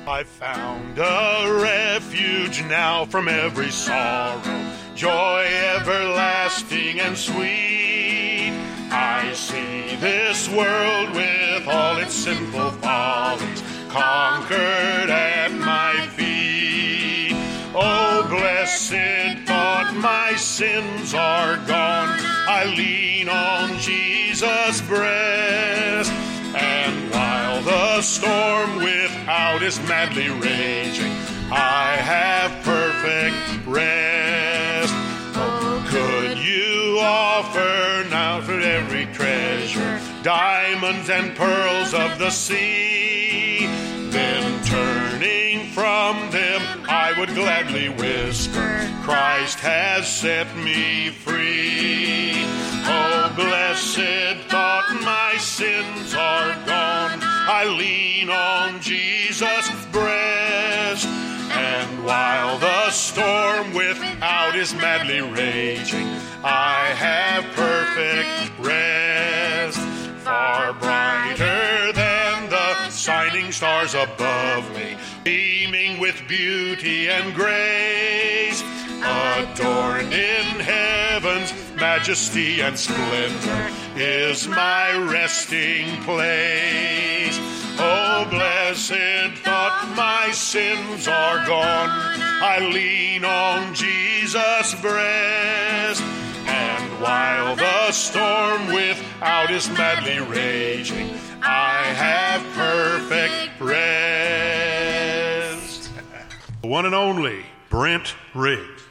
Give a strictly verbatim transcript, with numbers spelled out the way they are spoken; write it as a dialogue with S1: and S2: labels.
S1: I've found a refuge now from every sorrow, joy everlasting and sweet. I see this world with all its sinful follies conquered at my feet. Oh, blessed thought, my sins are gone. I lean on Jesus' breast. And while the storm without is madly raging, I have perfect rest. Oh, could you offer now for every treasure diamonds and pearls of the sea? Then turning from them, I would gladly whisper, Christ has set me free. Oh, blessed thought, my sins are gone. I lean on Jesus' breast. And while the storm without is madly raging, I have perfect rest. Far brighter than the shining stars above me, beaming with beauty and grace, adorned in heaven's majesty and splendor, is my resting place. Oh, blessed thought, my sins are gone. I lean on Jesus' breast. And while the storm without is madly raging, I have perfect rest. The one and only Brent Riggs.